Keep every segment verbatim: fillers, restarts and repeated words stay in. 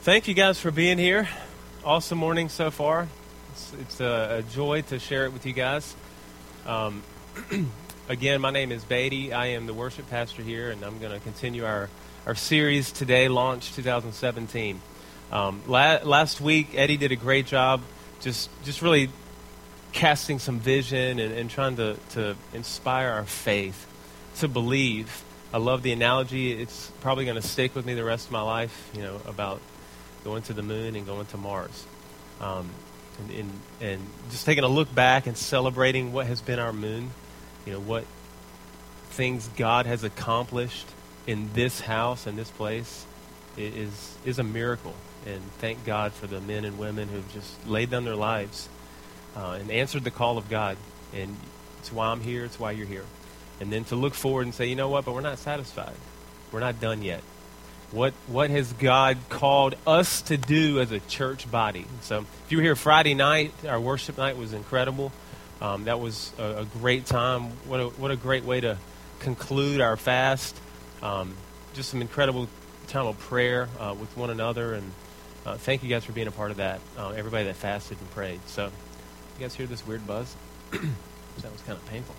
Thank you guys for being here. Awesome morning so far. It's, it's a, a joy to share it with you guys. Um, again, my name is Beatty. I am the worship pastor here, and I'm going to continue our, our series today, Launch twenty seventeen. Um, la- last week, Eddie did a great job just just really casting some vision and, and trying to, to inspire our faith, to believe. I love the analogy. It's probably going to stick with me the rest of my life, you know, about going to the moon and going to Mars. Um, and, and, and just taking a look back and celebrating what has been our moon, you know, what things God has accomplished in this house and this place is is a miracle. And thank God for the men and women who've just laid down their lives uh, and answered the call of God. And it's why I'm here. It's why you're here. And then to look forward and say, you know what, but we're not satisfied. We're not done yet. What what has God called us to do as a church body? So if you were here Friday night, our worship night was incredible. Um, that was a, a great time. What a, what a great way to conclude our fast. Um, just some incredible time of prayer uh, with one another. And uh, thank you guys for being a part of that. Uh, everybody that fasted and prayed. So you guys hear this weird buzz? That was kind of painful.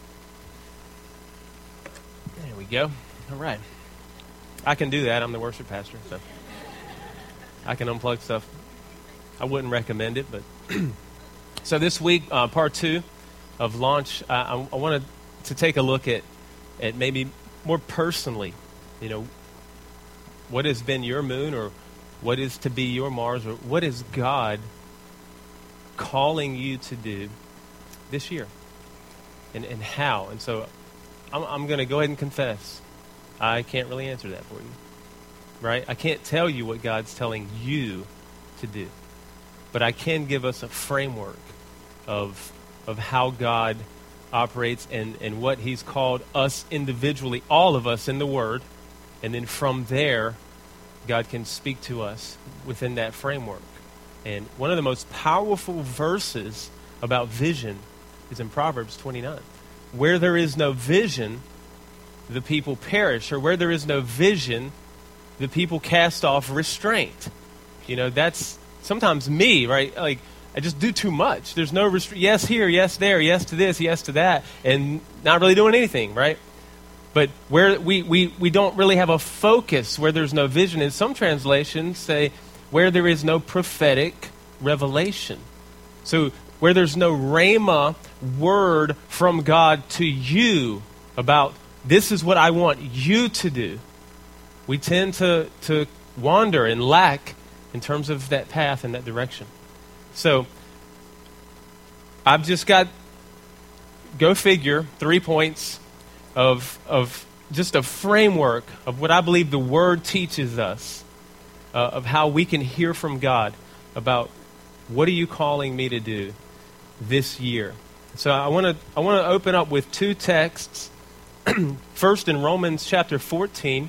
There we go. All right. I can do that. I'm the worship pastor, so I can unplug stuff. I wouldn't recommend it, but so this week, uh, part two of Launch, uh, I, I wanted to take a look at, at maybe more personally, you know, what has been your moon, or what is to be your Mars, or what is God calling you to do this year, and and how. And so I'm, I'm going to go ahead and confess. I can't really answer that for you, right? I can't tell you what God's telling you to do, but I can give us a framework of of how God operates and, and what he's called us individually, all of us in the Word, and then from there, God can speak to us within that framework. And one of the most powerful verses about vision is in Proverbs twenty-nine. Where there is no vision, the people perish, or where there is no vision, the people cast off restraint. You know, that's sometimes me, right? Like, I just do too much. There's no restraint. Yes here, yes there, yes to this, yes to that, and not really doing anything, right? But where we, we, we don't really have a focus, where there's no vision. And some translations say, where there is no prophetic revelation. So, where there's no rhema word from God to you about this is what I want you to do, we tend to, to wander and lack in terms of that path and that direction. So, I've just got, go figure, three points of, of just a framework of what I believe the Word teaches us, uh, of how we can hear from God about what are you calling me to do this year. So I want to I want to open up with two texts. First, in Romans chapter fourteen,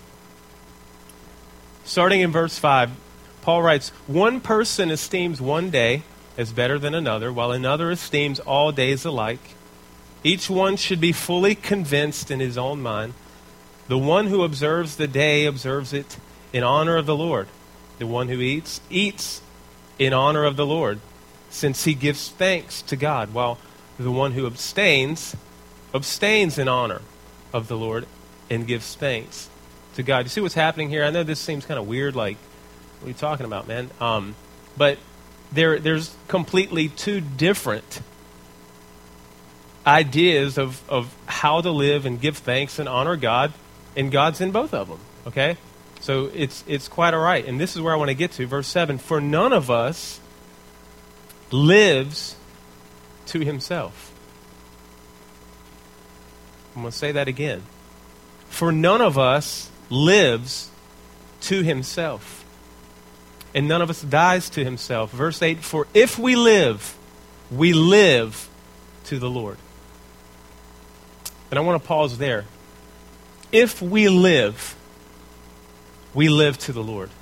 starting in verse five, Paul writes, "One person esteems one day as better than another, while another esteems all days alike. Each one should be fully convinced in his own mind. The one who observes the day observes it in honor of the Lord. The one who eats, eats in honor of the Lord, since he gives thanks to God, while the one who abstains, abstains in honor of the Lord and gives thanks to God." You see what's happening here? I know this seems kind of weird, like, what are you talking about, man? Um, but there, there's completely two different ideas of, of how to live and give thanks and honor God, and God's in both of them, okay? So it's it's quite all right. And this is where I want to get to, verse seven. "For none of us lives to himself." I'm going to say that again. For none of us lives to himself, and none of us dies to himself. Verse eight, "For if we live, we live to the Lord." And I want to pause there. If we live, we live to the Lord.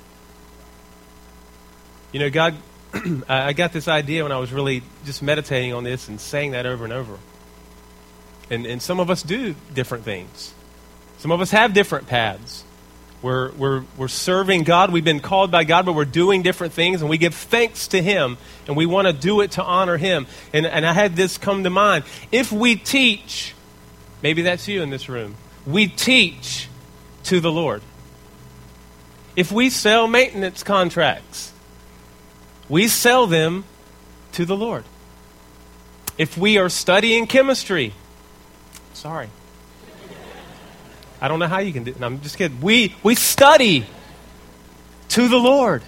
You know, God, I got this idea when I was really just meditating on this and saying that over and over. And and some of us do different things. Some of us have different paths. We're, we're, we're serving God. We've been called by God, but we're doing different things, and we give thanks to Him, and we want to do it to honor Him. And, and I had this come to mind. If we teach, maybe that's you in this room, we teach to the Lord. If we sell maintenance contracts, we sell them to the Lord. If we are studying chemistry, sorry. I don't know how you can do it. No, I'm just kidding. We, we study to the Lord.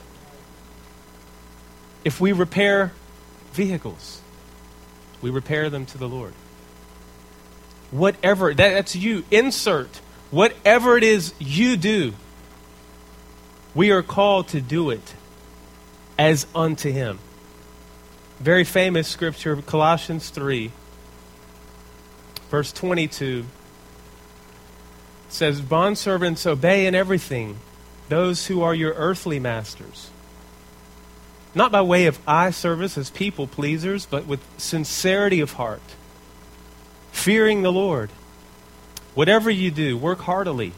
If we repair vehicles, we repair them to the Lord. Whatever, that, that's you. Insert whatever it is you do. We are called to do it as unto Him. Very famous scripture, Colossians three, verse twenty-two. Says, bondservants, obey in everything those who are your earthly masters, not by way of eye service as people pleasers, but with sincerity of heart, fearing the Lord. Whatever you do, work heartily,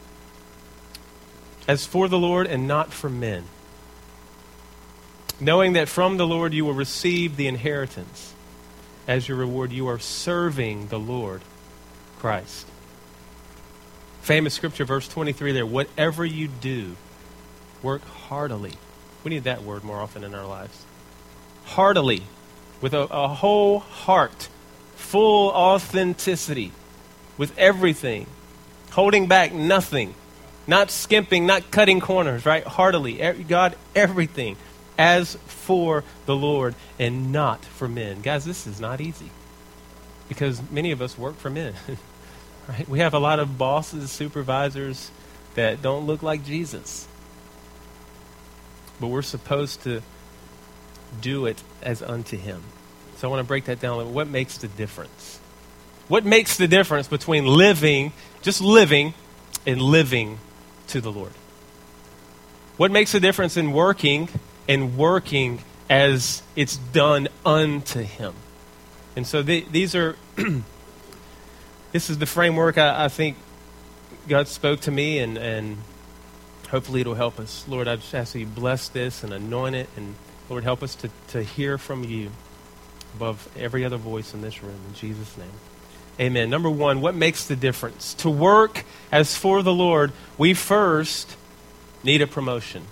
as for the Lord and not for men, knowing that from the Lord you will receive the inheritance. As your reward, you are serving the Lord Christ. Famous scripture, verse twenty-three there. Whatever you do, work heartily. We need that word more often in our lives. Heartily, with a, a whole heart, full authenticity, with everything, holding back nothing, not skimping, not cutting corners, right? Heartily, God, everything, as for the Lord and not for men. Guys, this is not easy, because many of us work for men. Right? We have a lot of bosses, supervisors that don't look like Jesus. But we're supposed to do it as unto Him. So I want to break that down a little. What makes the difference? What makes the difference between living, just living, and living to the Lord? What makes the difference in working and working as it's done unto Him? And so the, these are... This is the framework I, I think God spoke to me, and, and hopefully it'll help us. Lord, I just ask that you bless this and anoint it, and Lord, help us to, to hear from you above every other voice in this room. In Jesus' name, amen. Number one, what makes the difference? To work as for the Lord, we first need a promotion.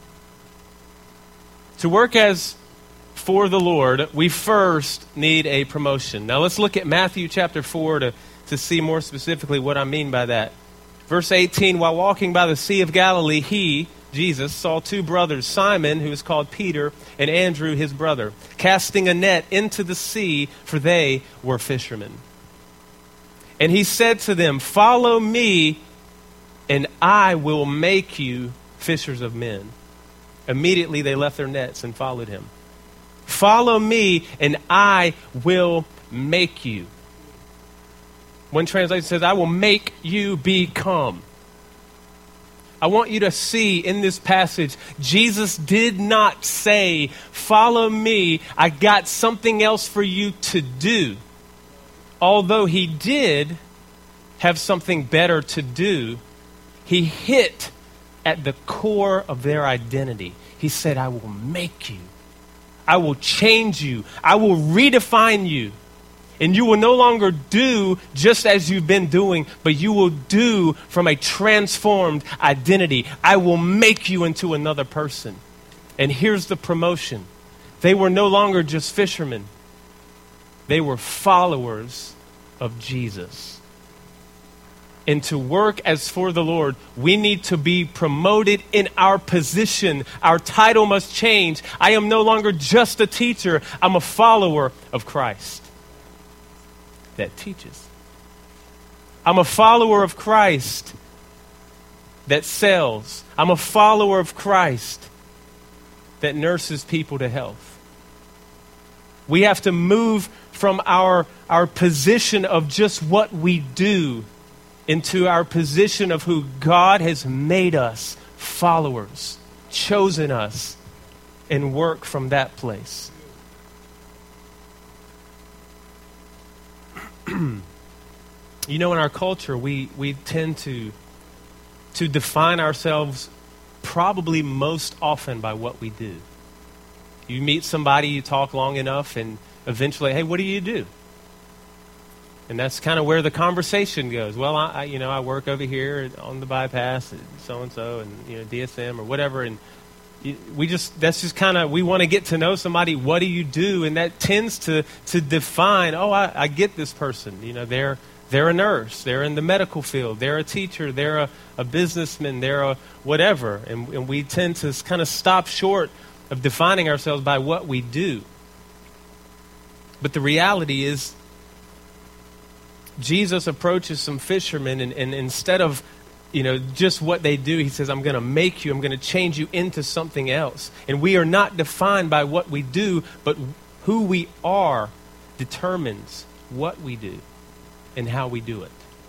To work as for the Lord, we first need a promotion. Now let's look at Matthew chapter four to to see more specifically what I mean by that. Verse eighteen, while walking by the Sea of Galilee, he, Jesus, saw two brothers, Simon, who is called Peter, and Andrew, his brother, casting a net into the sea, for they were fishermen. And he said to them, follow me, and I will make you fishers of men. Immediately they left their nets and followed him. Follow me, and I will make you. One translation says, I will make you become. I want you to see in this passage, Jesus did not say, follow me, I got something else for you to do. Although he did have something better to do, he hit at the core of their identity. He said, I will make you. I will change you. I will redefine you. And you will no longer do just as you've been doing, but you will do from a transformed identity. I will make you into another person. And here's the promotion. They were no longer just fishermen. They were followers of Jesus. And to work as for the Lord, we need to be promoted in our position. Our title must change. I am no longer just a teacher. I'm a follower of Christ that teaches. I'm a follower of Christ that sells. I'm a follower of Christ that nurses people to health. We have to move from our, our position of just what we do into our position of who God has made us, followers, chosen us, and work from that place. You know, in our culture, we, we tend to to define ourselves probably most often by what we do. You meet somebody, you talk long enough, and eventually, hey, what do you do? And that's kind of where the conversation goes. Well, I, I you know, I work over here on the bypass, and so-and-so, and, you know, D S M or whatever, and you, we just, that's just kind of, we want to get to know somebody. What do you do? And that tends to, to define, oh, I, I get this person. You know, they're, they're a nurse. They're in the medical field. They're a teacher. They're a, a businessman. They're a whatever. And, and we tend to kind of stop short of defining ourselves by what we do. But the reality is, Jesus approaches some fishermen, and, and instead of, you know, just what they do, he says, I'm going to make you, I'm going to change you into something else. And we are not defined by what we do, but who we are determines what we do and how we do it.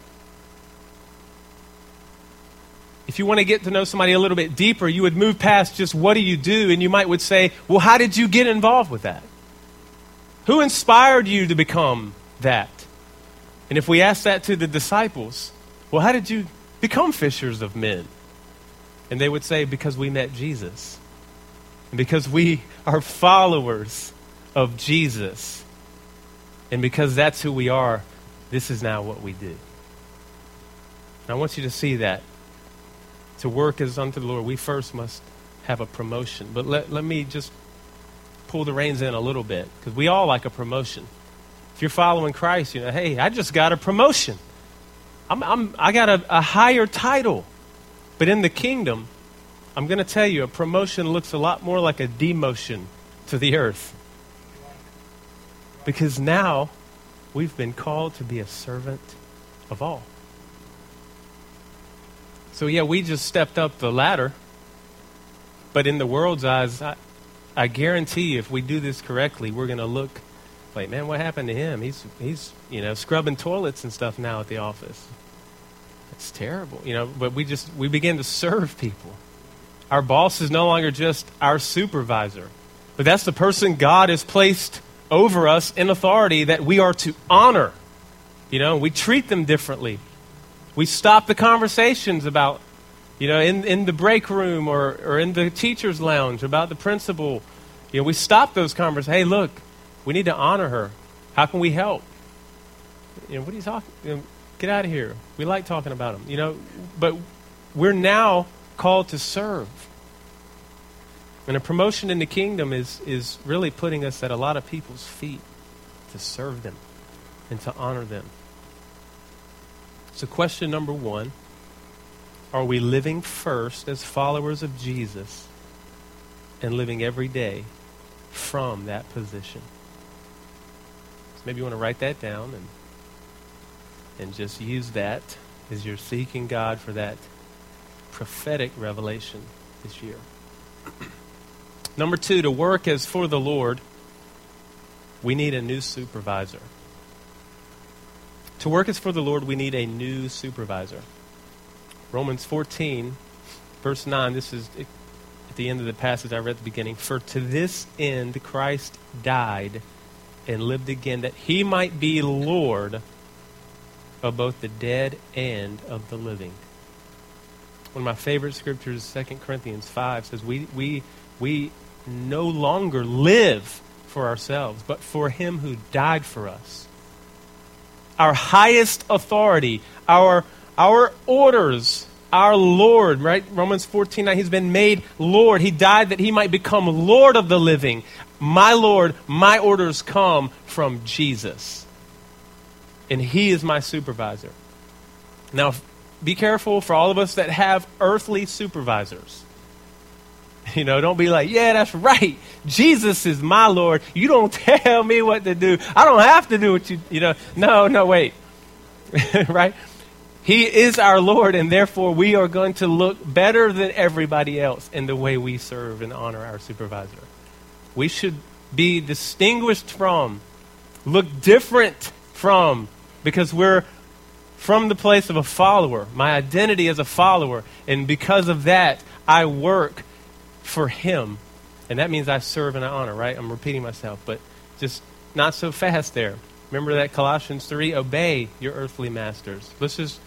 If you want to get to know somebody a little bit deeper, you would move past just what do you do, and you might would say, well, how did you get involved with that? Who inspired you to become that? And if we ask that to the disciples, well, how did you become fishers of men? And they would say, because we met Jesus. And because we are followers of Jesus. And because that's who we are, this is now what we do. And I want you to see that. To work as unto the Lord, we first must have a promotion. But let, let me just pull the reins in a little bit, because we all like a promotion. If you're following Christ, you know, hey, I just got a promotion. I'm, I'm, I got a, a higher title. But in the kingdom, I'm going to tell you, a promotion looks a lot more like a demotion to the earth. Because now we've been called to be a servant of all. So yeah, we just stepped up the ladder. But in the world's eyes, I, I guarantee you, if we do this correctly, we're going to look like, man, what happened to him? He's, he's, you know, scrubbing toilets and stuff now at the office. It's terrible, you know, but we just, we begin to serve people. Our boss is no longer just our supervisor, but that's the person God has placed over us in authority that we are to honor. You know, we treat them differently. We stop the conversations about, you know, in, in the break room or, or in the teacher's lounge about the principal. You know, we stop those conversations. Hey, look, we need to honor her. How can we help? You know, what are you talking? You know, get out of here. We like talking about them. You know, but we're now called to serve. And a promotion in the kingdom is is really putting us at a lot of people's feet to serve them and to honor them. So question number one, are we living first as followers of Jesus and living every day from that position? So maybe you want to write that down and and just use that as you're seeking God for that prophetic revelation this year. Number two, to work as for the Lord, we need a new supervisor. To work as for the Lord, we need a new supervisor. Romans fourteen, verse nine, this is at the end of the passage I read at the beginning. For to this end Christ died and lived again, that he might be Lord of both the dead and of the living. One of my favorite scriptures, Second Corinthians five, says we we we no longer live for ourselves, but for him who died for us. Our highest authority, our our orders, our Lord, right? Romans fourteen nine, he's been made Lord. He died that he might become Lord of the living. My Lord, my orders come from Jesus. And he is my supervisor. Now, be careful for all of us that have earthly supervisors. You know, don't be like, yeah, that's right. Jesus is my Lord. You don't tell me what to do. I don't have to do what you, you know. No, no, wait. Right? He is our Lord, and therefore we are going to look better than everybody else in the way we serve and honor our supervisor. We should be distinguished from, look different from, because we're from the place of a follower. My identity as a follower, and because of that, I work for him. And that means I serve and I honor, right? I'm repeating myself, but just not so fast there. Remember that Colossians three, obey your earthly masters. Let's just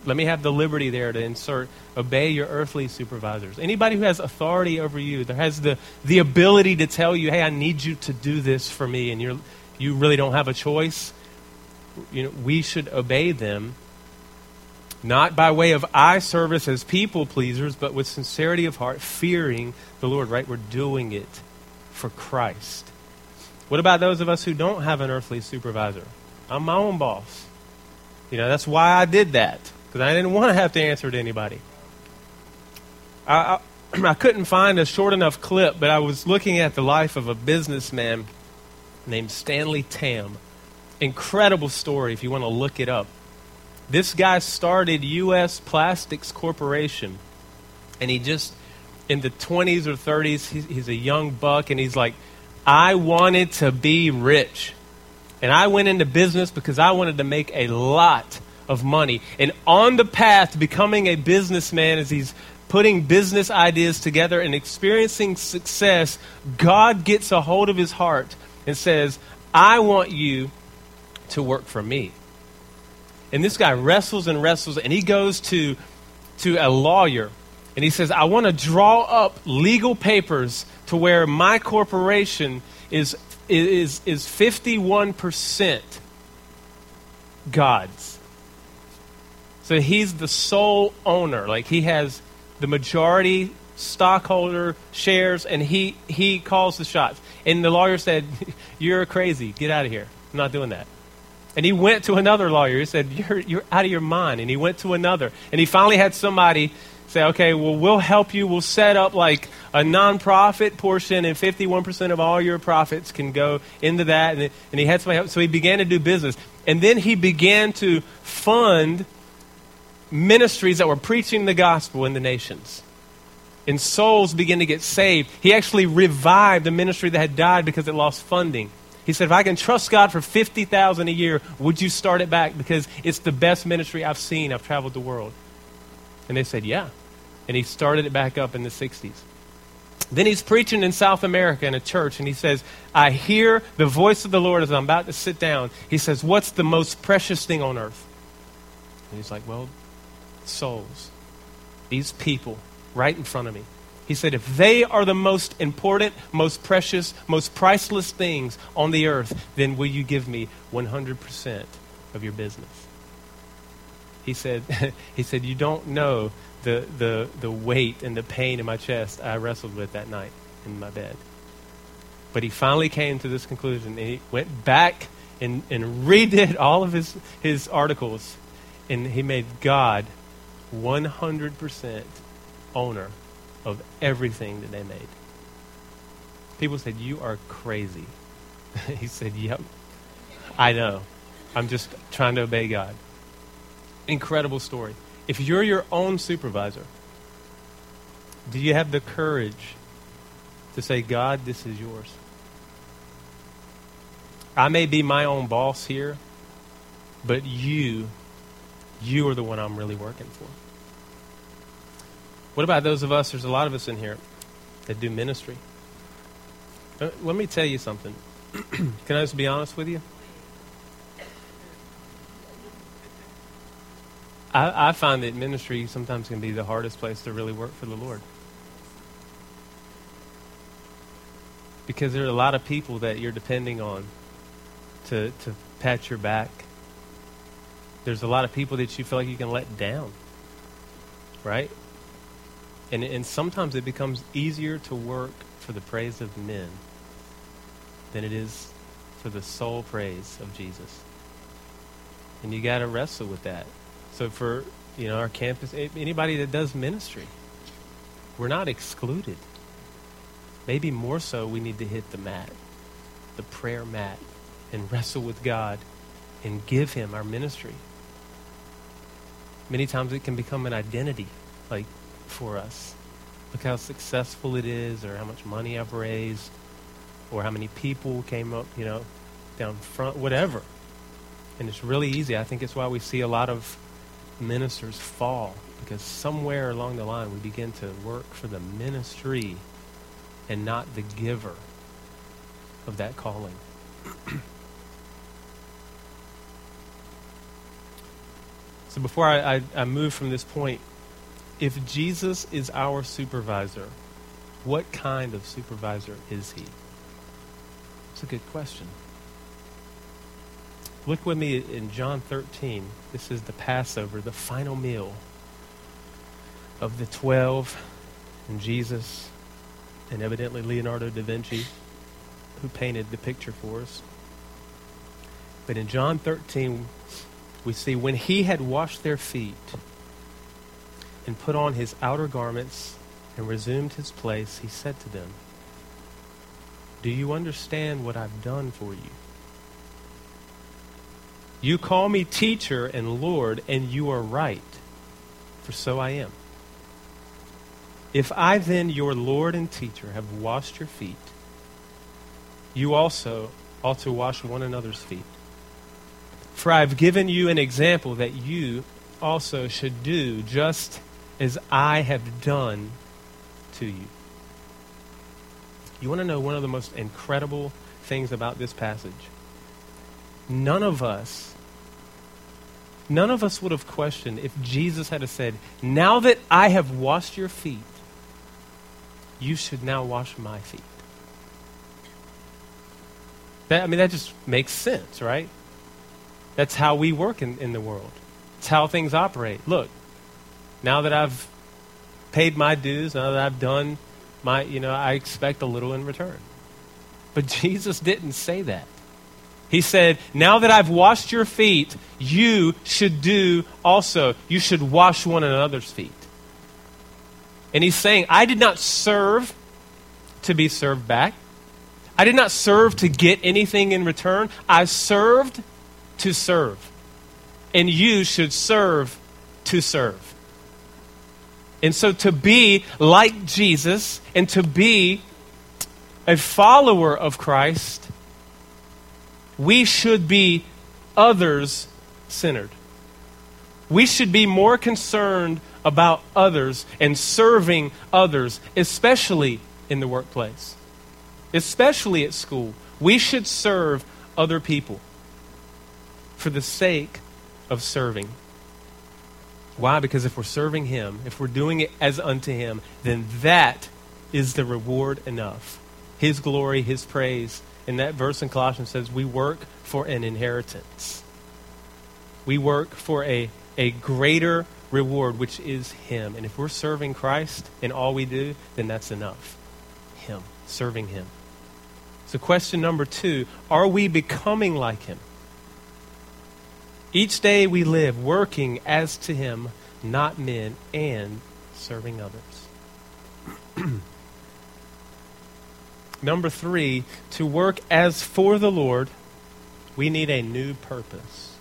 let me have the liberty there to insert, obey your earthly supervisors. Anybody who has authority over you, that has the, the ability to tell you, hey, I need you to do this for me, and you're, you really don't have a choice, you know, we should obey them, not by way of eye service as people pleasers, but with sincerity of heart, fearing the Lord, right? We're doing it for Christ. What about those of us who don't have an earthly supervisor? I'm my own boss. You know, that's why I did that, because I didn't want to have to answer to anybody. I, I, I couldn't find a short enough clip, but I was looking at the life of a businessman named Stanley Tam. Incredible story if you want to look it up. This guy started U S Plastics Corporation, and he just, in the twenties or thirties, he's, he's a young buck, and he's like, I wanted to be rich. And I went into business because I wanted to make a lot of money. And on the path to becoming a businessman, as he's putting business ideas together and experiencing success, God gets a hold of his heart and says, I want you to work for me. And this guy wrestles and wrestles, and he goes to, to a lawyer, and he says, I want to draw up legal papers to where my corporation is is is fifty-one percent God's. So he's the sole owner. Like, he has the majority stockholder shares, and he, he calls the shots. And the lawyer said, you're crazy. Get out of here. I'm not doing that. And he went to another lawyer. He said, you're you're out of your mind. And he went to another. And he finally had somebody say, okay, well, we'll help you. We'll set up like a nonprofit portion, and fifty-one percent of all your profits can go into that. And, and he had somebody help. So he began to do business. And then he began to fund ministries that were preaching the gospel in the nations. And souls began to get saved. He actually revived a ministry that had died because it lost funding. He said, if I can trust God for fifty thousand dollars a year, would you start it back? Because it's the best ministry I've seen. I've traveled the world. And they said, yeah. And he started it back up in the sixties. Then he's preaching in South America in a church, and he says, I hear the voice of the Lord as I'm about to sit down. He says, what's the most precious thing on earth? And he's like, well, souls. These people right in front of me. He said, if they are the most important, most precious, most priceless things on the earth, then will you give me one hundred percent of your business? He said, he said, you don't know the, the, the weight and the pain in my chest I wrestled with that night in my bed. But he finally came to this conclusion, and he went back and, and redid all of his, his articles, and he made God one hundred percent owner of everything that they made. People said, you are crazy. He said, yep, I know. I'm just trying to obey God. Incredible story. If you're your own supervisor, do you have the courage to say, God, this is yours? I may be my own boss here, but you, you are the one I'm really working for. What about those of us, there's a lot of us in here that do ministry. Uh, let me tell you something. Can I just be honest with you? I, I find that ministry sometimes can be the hardest place to really work for the Lord. Because there are a lot of people that you're depending on to, to pat your back. There's a lot of people that you feel like you can let down. Right? And, and sometimes it becomes easier to work for the praise of men than it is for the sole praise of Jesus. And you got to wrestle with that. So for, you know, our campus, anybody that does ministry, we're not excluded. Maybe more so we need to hit the mat, the prayer mat, and wrestle with God and give him our ministry. Many times it can become an identity, like, for us. Look how successful it is, or how much money I've raised, or how many people came up, you know, down front, whatever. And it's really easy. I think it's why we see a lot of ministers fall, because somewhere along the line we begin to work for the ministry and not the giver of that calling. So before I, I, I move from this point, if Jesus is our supervisor, what kind of supervisor is he? It's a good question. Look with me in John thirteen. This is the Passover, the final meal of the twelve, and Jesus, and evidently Leonardo da Vinci, who painted the picture for us. But in John thirteen, we see when he had washed their feet and put on his outer garments and resumed his place, he said to them, "Do you understand what I've done for you? You call me teacher and Lord, and you are right, for so I am. If I then, your Lord and teacher, have washed your feet, you also ought to wash one another's feet. For I have given you an example that you also should do just as I have done to you." You want to know one of the most incredible things about this passage? None of us, none of us would have questioned if Jesus had said, "Now that I have washed your feet, you should now wash my feet." That, I mean, that just makes sense, right? That's how we work in, in the world. It's how things operate. Look, now that I've paid my dues, now that I've done my, you know, I expect a little in return. But Jesus didn't say that. He said, now that I've washed your feet, you should do also. You should wash one another's feet. And he's saying, I did not serve to be served back. I did not serve to get anything in return. I served to serve. And you should serve to serve. And so to be like Jesus and to be a follower of Christ, we should be others-centered. We should be more concerned about others and serving others, especially in the workplace, especially at school. We should serve other people for the sake of serving. Why? Because if we're serving Him, if we're doing it as unto Him, then that is the reward enough. His glory, His praise. And that verse in Colossians says we work for an inheritance. We work for a, a greater reward, which is Him. And if we're serving Christ in all we do, then that's enough. Him, serving Him. So question number two, are we becoming like Him? Each day we live working as to Him, not men, and serving others. Number three, to work as for the Lord, we need a new purpose.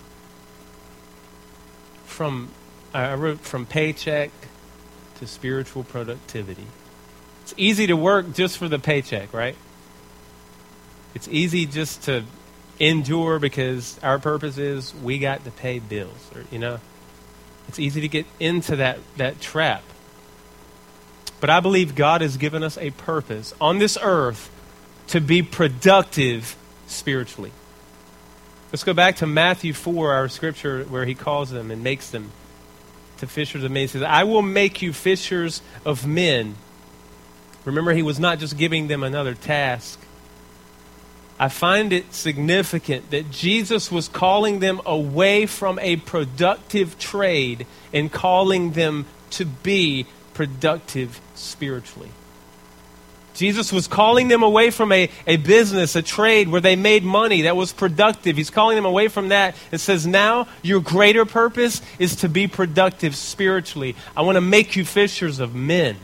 From I wrote from paycheck to spiritual productivity. It's easy to work just for the paycheck, right? It's easy just to endure because our purpose is we got to pay bills, or you know. It's easy to get into that, that trap. But I believe God has given us a purpose on this earth to be productive spiritually. Let's go back to Matthew four, our scripture, where He calls them and makes them to fishers of men. He says, I will make you fishers of men. Remember, He was not just giving them another task. I find it significant that Jesus was calling them away from a productive trade and calling them to be productive spiritually. Jesus was calling them away from a, a business, a trade where they made money that was productive. He's calling them away from that and says, now your greater purpose is to be productive spiritually. I want to make you fishers of men.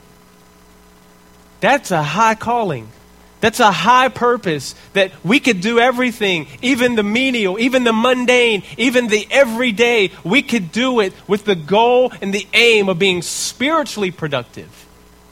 That's a high calling. That's a high purpose that we could do everything, even the menial, even the mundane, even the everyday. We could do it with the goal and the aim of being spiritually productive.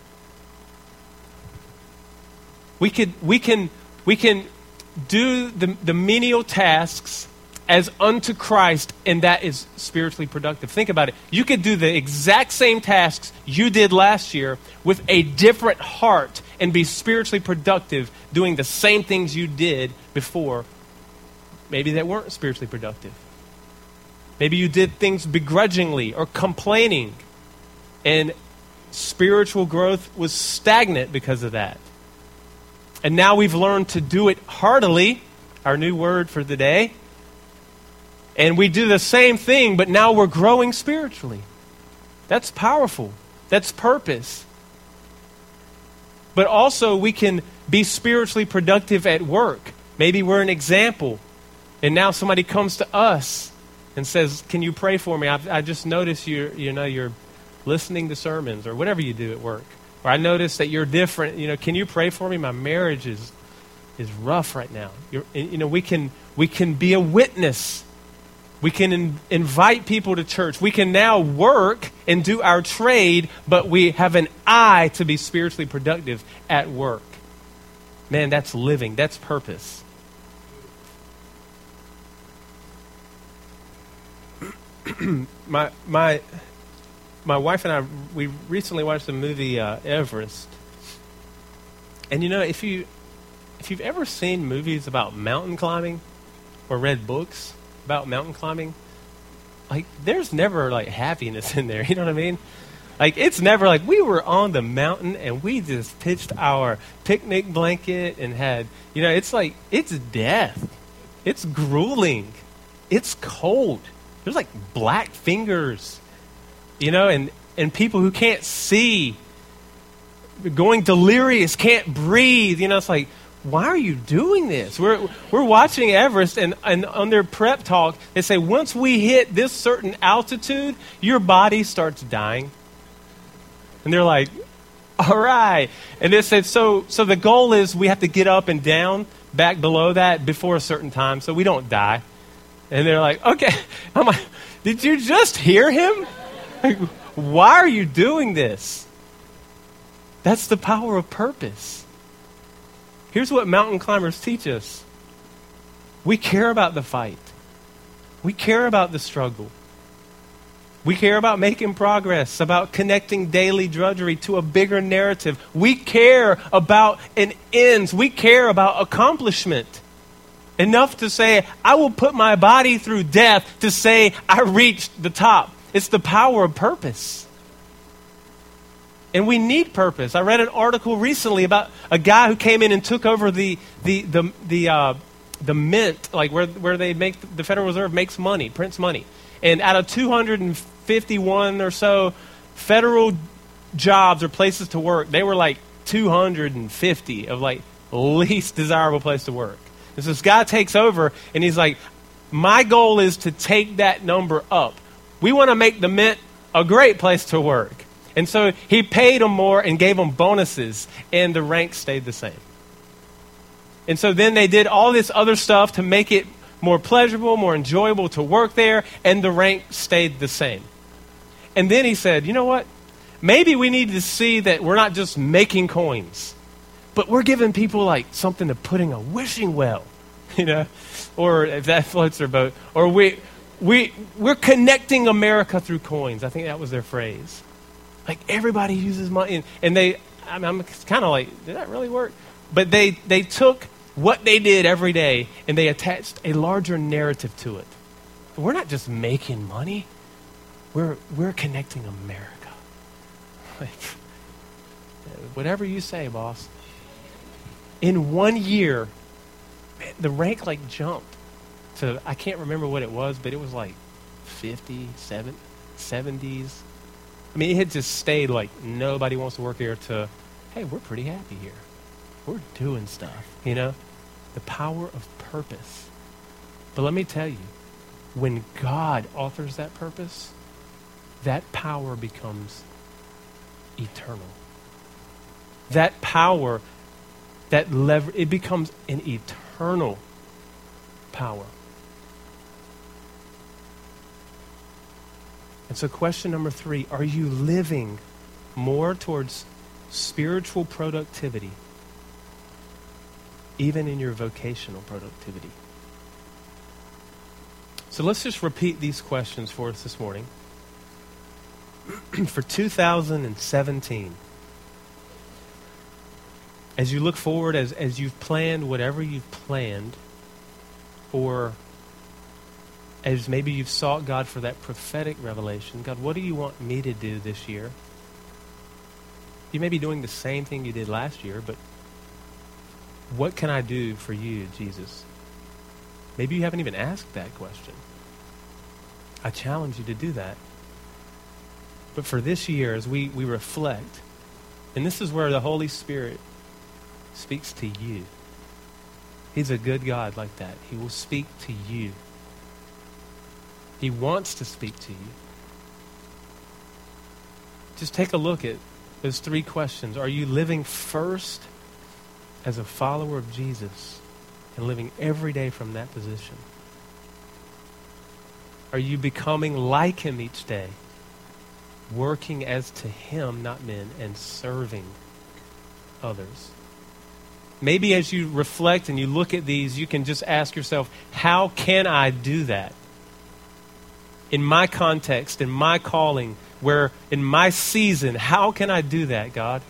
We could, we can, we can do the, the menial tasks as unto Christ, and that is spiritually productive. Think about it. You could do the exact same tasks you did last year with a different heart and be spiritually productive doing the same things you did before, maybe that weren't spiritually productive. Maybe you did things begrudgingly or complaining, and spiritual growth was stagnant because of that. And now we've learned to do it heartily, our new word for the day. And we do the same thing, but now we're growing spiritually. That's powerful. That's purpose. But also we can be spiritually productive at work. Maybe we're an example, and now somebody comes to us and says, "Can you pray for me? I, I just noticed you, you know, you're listening to sermons," or whatever you do at work. Or I noticed that you're different. You know, can you pray for me? My marriage is is rough right now. You're, you know, we can we can be a witness. We can in, invite people to church. We can now work and do our trade, but we have an eye to be spiritually productive at work. Man, that's living. That's purpose. my my my wife and I, we recently watched the movie uh, Everest. And you know, if you if you've ever seen movies about mountain climbing or read books about mountain climbing, like there's never like happiness in there. You know what I mean? Like it's never like we were on the mountain and we just pitched our picnic blanket and had, you know, it's like it's death. It's grueling. It's cold. There's like black fingers, you know, and, and people who can't see, going delirious, can't breathe. You know, it's like, why are you doing this? We're we're watching Everest, and, and on their prep talk, they say, once we hit this certain altitude, your body starts dying. And they're like, all right. And they said, so so the goal is we have to get up and down back below that before a certain time so we don't die. And they're like, okay. I'm like, did you just hear him? Like, why are you doing this? That's the power of purpose. Here's what mountain climbers teach us. We care about the fight. We care about the struggle. We care about making progress, about connecting daily drudgery to a bigger narrative. We care about an ends. We care about accomplishment. Enough to say, I will put my body through death to say I reached the top. It's the power of purpose. And we need purpose. I read an article recently about a guy who came in and took over the the the the, uh, the mint, like where where they make the Federal Reserve makes money, prints money. And out of two hundred fifty-one or so federal jobs or places to work, they were like two hundred fifty of like least desirable place to work. And so this guy takes over and he's like, my goal is to take that number up. We want to make the mint a great place to work. And so he paid them more and gave them bonuses, and the rank stayed the same. And so then they did all this other stuff to make it more pleasurable, more enjoyable to work there, and the rank stayed the same. And then he said, you know what? Maybe we need to see that we're not just making coins, but we're giving people like something to put in a wishing well, you know, or if that floats their boat, or we, we, we're connecting America through coins. I think that was their phrase. Like everybody uses money, and, and they, I mean, I'm kind of like, did that really work? But they, they took what they did every day and they attached a larger narrative to it. We're not just making money. We're, we're connecting America. Like, whatever you say, boss. In one year, man, the rank like jumped to, I can't remember what it was, but it was like fifty, seventies. I mean, it had just stayed like nobody wants to work here to, hey, we're pretty happy here. We're doing stuff, you know? The power of purpose. But let me tell you, when God authors that purpose, that power becomes eternal. That power, that lever, it becomes an eternal power. And so question number three, are you living more towards spiritual productivity, even in your vocational productivity? So let's just repeat these questions for us this morning. For two thousand seventeen, as you look forward, as, as you've planned whatever you've planned, or as maybe you've sought God for that prophetic revelation, God, what do you want me to do this year? You may be doing the same thing you did last year, but what can I do for you, Jesus? Maybe you haven't even asked that question. I challenge you to do that. But for this year, as we, we reflect, and this is where the Holy Spirit speaks to you. He's a good God like that. He will speak to you. He wants to speak to you. Just take a look at those three questions. Are you living first as a follower of Jesus and living every day from that position? Are you becoming like him each day, working as to him, not men, and serving others? Maybe as you reflect and you look at these, you can just ask yourself, how can I do that? In my context, in my calling, where in my season, how can I do that, God?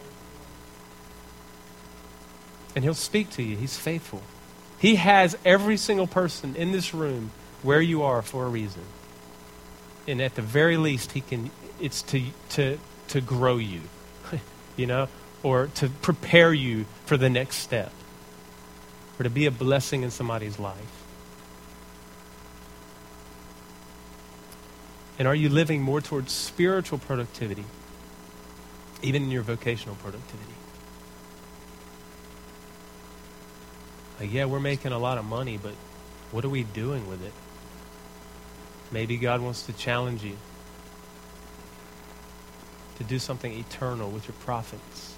And he'll speak to you. He's faithful. He has every single person in this room where you are for a reason. And at the very least, he can. It's to to to grow you, you know, or to prepare you for the next step, or to be a blessing in somebody's life. And are you living more towards spiritual productivity, even in your vocational productivity? Like, yeah, we're making a lot of money, but what are we doing with it? Maybe God wants to challenge you to do something eternal with your profits.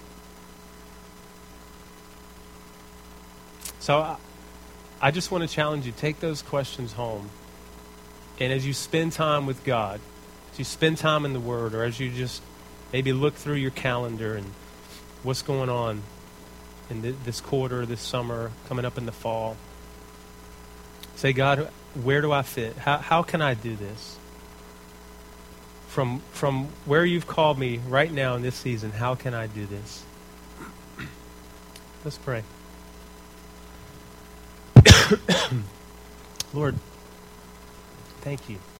So I, I just want to challenge you, take those questions home. And as you spend time with God, as you spend time in the Word, or as you just maybe look through your calendar and what's going on in th- this quarter, this summer, coming up in the fall, say, God, where do I fit? How, how can I do this? From, from where you've called me right now in this season, how can I do this? Let's pray. Lord, thank you.